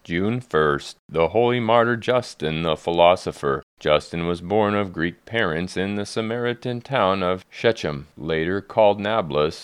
June 1st, the holy martyr Justin the philosopher. Justin was born of Greek parents in the Samaritan town of Shechem, later called Nablus,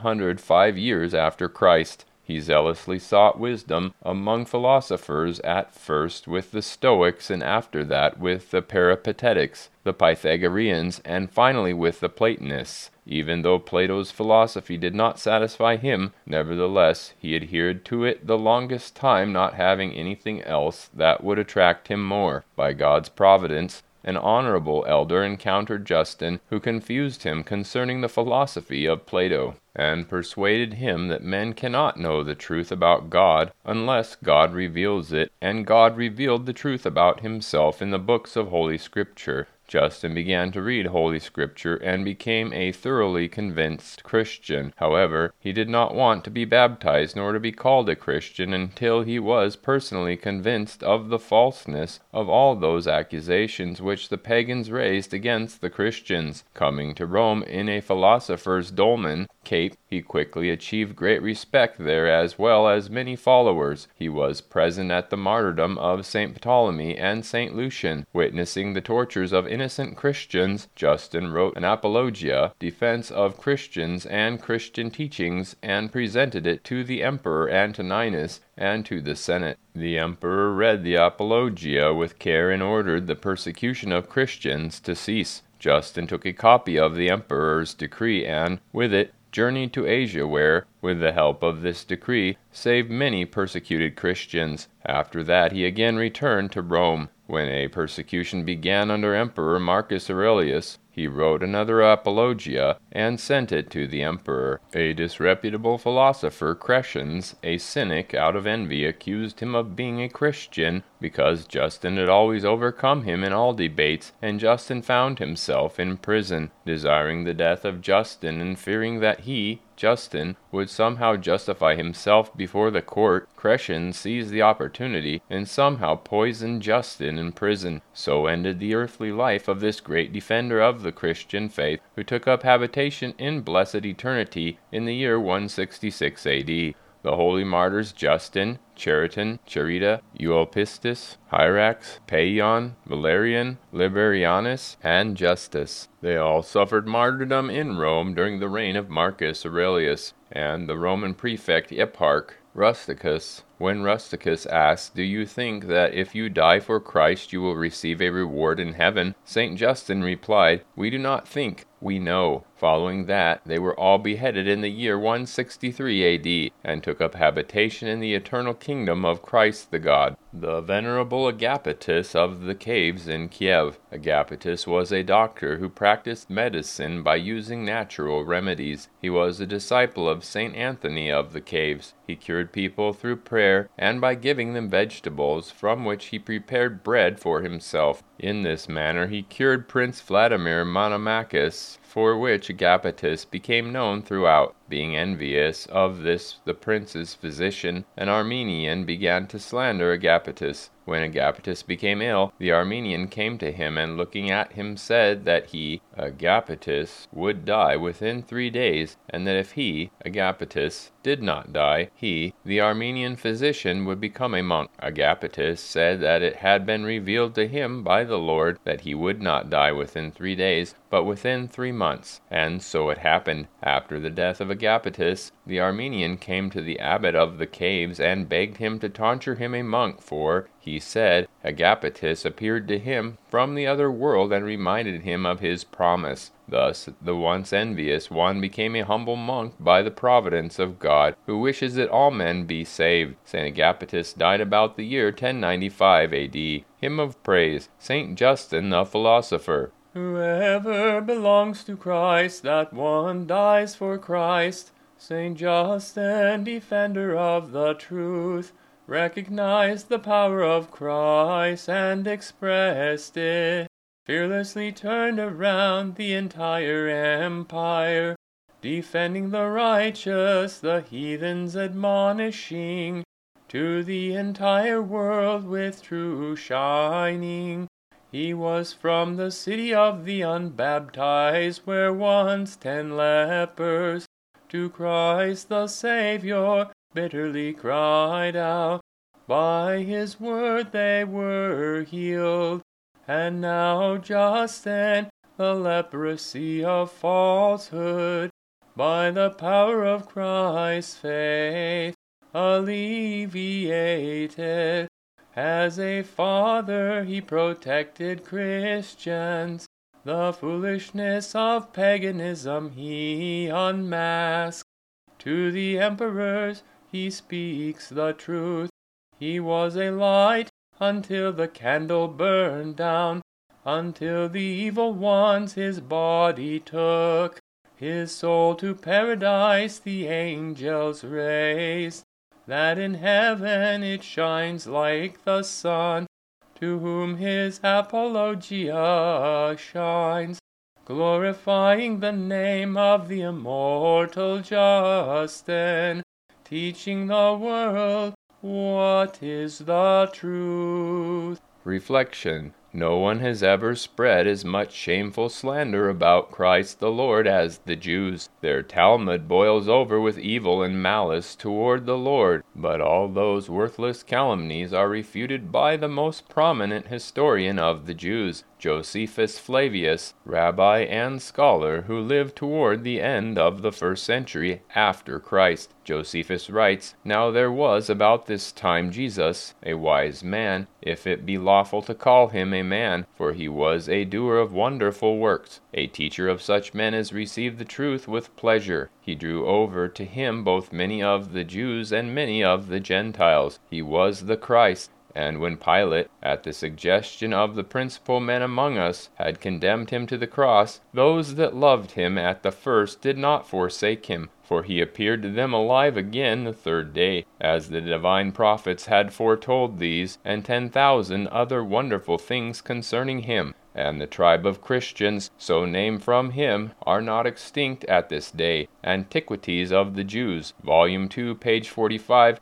105 years after Christ. He zealously sought wisdom among philosophers, at first with the Stoics, and after that with the Peripatetics, the Pythagoreans, and finally with the Platonists. Even though Plato's philosophy did not satisfy him, nevertheless he adhered to it the longest time, not having anything else that would attract him more. By God's providence, an honorable elder encountered Justin, who confused him concerning the philosophy of Plato, and persuaded him that men cannot know the truth about God unless God reveals it, and God revealed the truth about himself in the books of Holy Scripture. Justin began to read Holy Scripture and became a thoroughly convinced Christian. However, he did not want to be baptized nor to be called a Christian until he was personally convinced of the falseness of all those accusations which the pagans raised against the Christians. Coming to Rome in a philosopher's dolmen cape, he quickly achieved great respect there as well as many followers. He was present at the martyrdom of St. Ptolemy and St. Lucian, witnessing the tortures of innocent Christians. Justin wrote an apologia, defense of Christians and Christian teachings, and presented it to the Emperor Antoninus and to the Senate. The emperor read the apologia with care and ordered the persecution of Christians to cease. Justin took a copy of the emperor's decree and, with it, journeyed to Asia, where, with the help of this decree, saved many persecuted Christians. After that he again returned to Rome. When a persecution began under Emperor Marcus Aurelius, he wrote another apologia and sent it to the emperor. A disreputable philosopher, Crescens, a cynic, out of envy accused him of being a Christian because Justin had always overcome him in all debates, and Justin found himself in prison. Desiring the death of Justin and fearing that he, Justin, would somehow justify himself before the court, Crescens seized the opportunity and somehow poisoned Justin in prison. So ended the earthly life of this great defender of the Christian faith, who took up habitation in blessed eternity in the year 166 A.D. The holy martyrs Justin, Chariton, Charita, Euelpistus, Hyrax, Paeon, Valerian, Liberianus, and Justus. They all suffered martyrdom in Rome during the reign of Marcus Aurelius, and the Roman prefect Eparch Rusticus. When Rusticus asked, "Do you think that if you die for Christ you will receive a reward in heaven?" St. Justin replied, "We do not think, we know." Following that, they were all beheaded in the year 163 A.D., and took up habitation in the eternal kingdom of Christ the God. The venerable Agapetus of the caves in Kiev. Agapetus was a doctor who practiced medicine by using natural remedies. He was a disciple of St. Anthony of the caves. He cured people through prayer and by giving them vegetables, from which he prepared bread for himself. In this manner he cured Prince Vladimir Monomachus, for which Agapetus became known throughout. Being envious of this, the prince's physician, an Armenian, began to slander Agapetus. When Agapetus became ill, the Armenian came to him and looking at him said that he, Agapetus, would die within 3 days, and that if he, Agapetus, did not die, he, the Armenian physician, would become a monk. Agapetus said that it had been revealed to him by the Lord that he would not die within 3 days, but within 3 months. And so it happened. After the death of Agapetus, the Armenian came to the abbot of the caves and begged him to tonsure him a monk, for, he said, Agapetus appeared to him from the other world and reminded him of his promise. Thus, the once envious one became a humble monk by the providence of God, who wishes that all men be saved. St. Agapetus died about the year 1095 A.D. Hymn of Praise, St. Justin the Philosopher. Whoever belongs to Christ, that one dies for Christ. St. Justin, defender of the truth, recognized the power of Christ and expressed it. Fearlessly turned around the entire empire, defending the righteous, the heathens admonishing, to the entire world with true shining. He was from the city of the unbaptized, where once 10 lepers to Christ the Savior bitterly cried out, By his word they were healed. And now Justin, the leprosy of falsehood, by the power of Christ's faith, alleviated. As a father he protected Christians. The foolishness of paganism he unmasked. To the emperors he speaks the truth. He was a light until the candle burned down, until the evil ones his body took. His soul to paradise the angels raised, that in heaven it shines like the sun, to whom his apologia shines, glorifying the name of the immortal Justin, teaching the world what is the truth. Reflection. No one has ever spread as much shameful slander about Christ the Lord as the Jews. Their Talmud boils over with evil and malice toward the Lord, but all those worthless calumnies are refuted by the most prominent historian of the Jews, Josephus Flavius, rabbi and scholar who lived toward the end of the 1st century after Christ. Josephus writes, "Now there was about this time Jesus, a wise man, if it be lawful to call him a man, for he was a doer of wonderful works, a teacher of such men as received the truth with pleasure. He drew over to him both many of the Jews and many of the Gentiles. He was the Christ. And when Pilate, at the suggestion of the principal men among us, had condemned him to the cross, those that loved him at the first did not forsake him, for he appeared to them alive again the 3rd day, as the divine prophets had foretold these, and 10,000 other wonderful things concerning him. And the tribe of Christians, so named from him, are not extinct at this day. Antiquities of the Jews, Volume 2, page 45,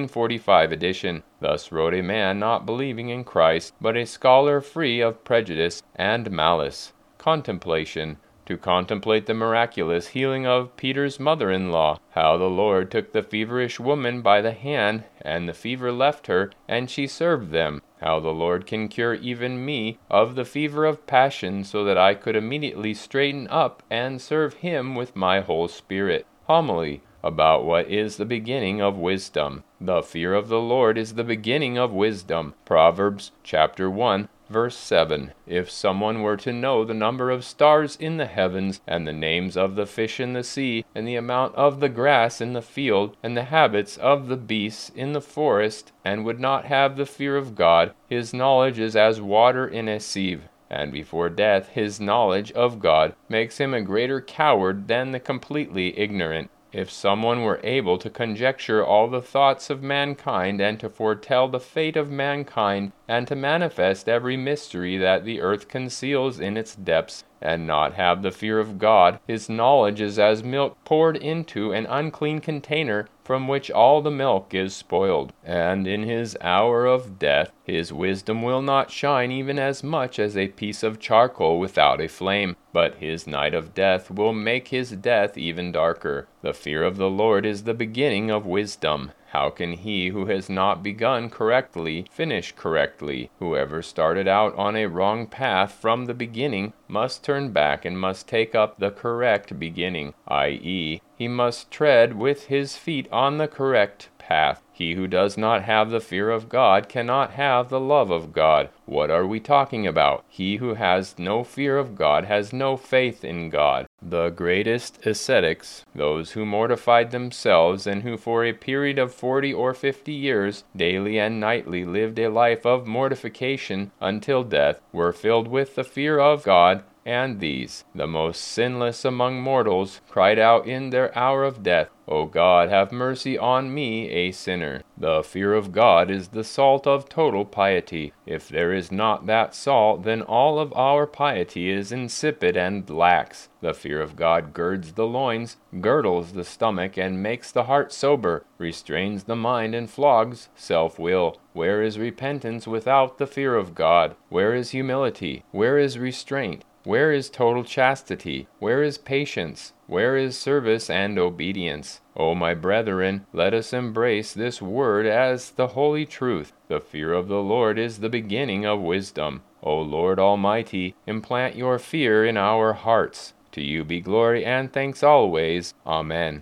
1845 edition." Thus wrote a man not believing in Christ, but a scholar free of prejudice and malice. Contemplation. To contemplate the miraculous healing of Peter's mother-in-law, how the Lord took the feverish woman by the hand, and the fever left her, and she served them. How the Lord can cure even me of the fever of passion, so that I could immediately straighten up and serve him with my whole spirit. Homily about what is the beginning of wisdom. The fear of the Lord is the beginning of wisdom. Proverbs chapter 1, verse 7. If someone were to know the number of stars in the heavens, and the names of the fish in the sea, and the amount of the grass in the field, and the habits of the beasts in the forest, and would not have the fear of God, his knowledge is as water in a sieve. And before death his knowledge of God makes him a greater coward than the completely ignorant. If someone were able to conjecture all the thoughts of mankind, and to foretell the fate of mankind, and to manifest every mystery that the earth conceals in its depths, and not have the fear of God, his knowledge is as milk poured into an unclean container, from which all the milk is spoiled. And in his hour of death, his wisdom will not shine even as much as a piece of charcoal without a flame, but his night of death will make his death even darker. The fear of the Lord is the beginning of wisdom. How can he who has not begun correctly finish correctly? Whoever started out on a wrong path from the beginning must turn back and must take up the correct beginning, i.e., he must tread with his feet on the correct path. He who does not have the fear of God cannot have the love of God. What are we talking about? He who has no fear of God has no faith in God. The greatest ascetics, those who mortified themselves and who for a period of 40 or 50 years daily and nightly lived a life of mortification until death, were filled with the fear of God. And these, the most sinless among mortals, cried out in their hour of death, "O God, have mercy on me, a sinner." The fear of God is the salt of total piety. If there is not that salt, then all of our piety is insipid and lax. The fear of God girds the loins, girdles the stomach, and makes the heart sober, restrains the mind and flogs self-will. Where is repentance without the fear of God? Where is humility? Where is restraint? Where is total chastity? Where is patience? Where is service and obedience? O my brethren, let us embrace this word as the holy truth. The fear of the Lord is the beginning of wisdom. O Lord Almighty, implant your fear in our hearts. To you be glory and thanks always. Amen.